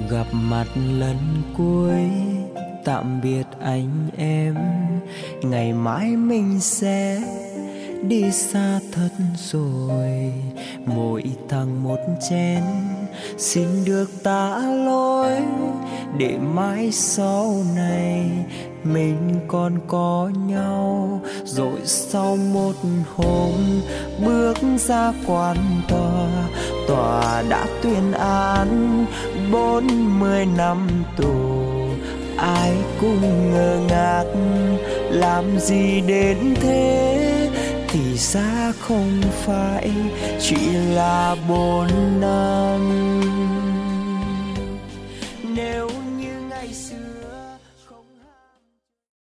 Gặp mặt lần cuối, tạm biệt anh em. Ngày mai mình sẽ đi xa thật rồi. Mỗi thằng một chén, xin được tạ lỗi, để mai sau này mình còn có nhau. Rồi sau một hôm bước ra quán tòa, tòa đã tuyên án 40 năm tù. Ai cũng ngơ ngác, làm gì đến thế? Thì ra không phải chỉ là 4 năm.